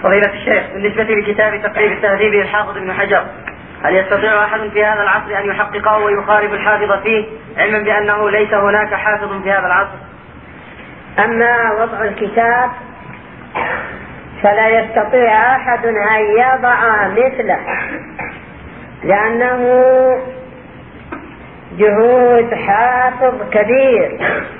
فضيلة الشيخ، بالنسبة لكتاب تقريب التهذيب للحافظ ابن حجر، هل يستطيع أحد في هذا العصر أن يحققه ويخالف الحافظ فيه، علما بأنه ليس هناك حافظ في هذا العصر؟ أما وضع الكتاب فلا يستطيع أحد أن يضع مثله، لأنه جهود حافظ كبير.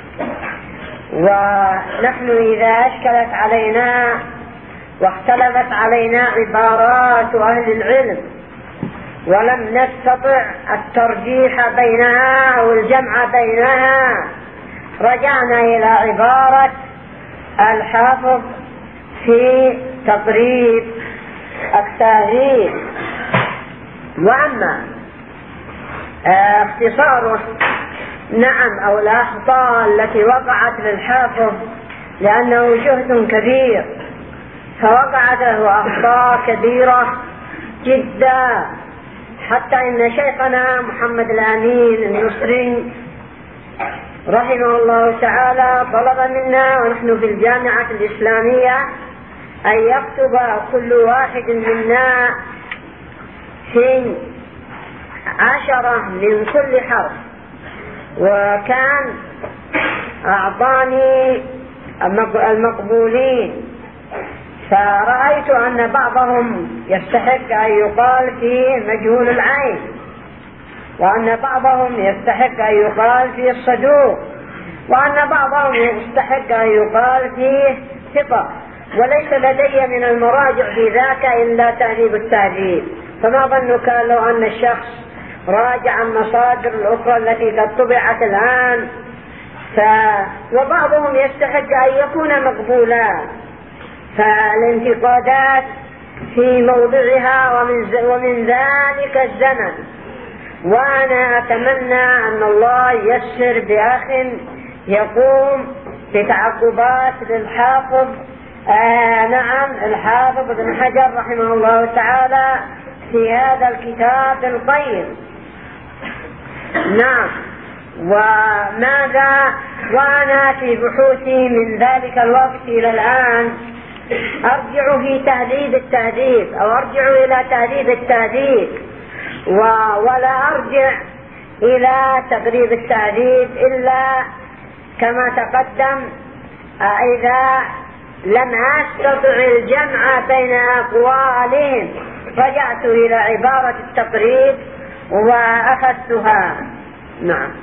ونحن إذا أشكلت علينا واختلفت علينا عبارات أهل العلم ولم نستطع الترجيح بينها أو الجمع بينها، رجعنا إلى عبارة الحافظ في تقريب التهذيب. وأما اختصاره، نعم، أو الأخطاء التي وقعت للحافظ لأنه جهد كبير فوقعت له أخطاء كبيرة جدا، حتى إن شيخنا محمد الأمين النصري رحمه الله تعالى طلب منا ونحن في الجامعة الإسلامية أن يكتب كل واحد منا في 10 من كل حرف، وكان أعطاني المقبولين، فرأيت أن بعضهم يستحق أن يقال فيه مجهول العين، وأن بعضهم يستحق أن يقال فيه الصدوق، وأن بعضهم يستحق أن يقال فيه ثقة، وليس لدي من المراجع في ذاك إلا تهذيب التهذيب. فما ظنك لو أن الشخص راجع المصادر الأخرى التي قد طبعت الآن؟ وبعضهم يستحق أن يكون مقبولا، فالانتقادات في موضعها ومن ذلك الزمن. وأنا أتمنى أن الله ييسر بأخ يقوم بتعقبات للحافظ نعم الحافظ ابن حجر رحمه الله تعالى في هذا الكتاب القيم. نعم. وماذا وأنا في بحوثي من ذلك الوقت إلى الآن أرجع في تهذيب التهذيب، أو أرجع إلى تهذيب التهذيب، ولا أرجع إلى تقريب التهذيب إلا كما تقدم إذا لم أستطع الجمع بين أقوالهم رجعت إلى عبارة التقريب وأخذتها. نعم.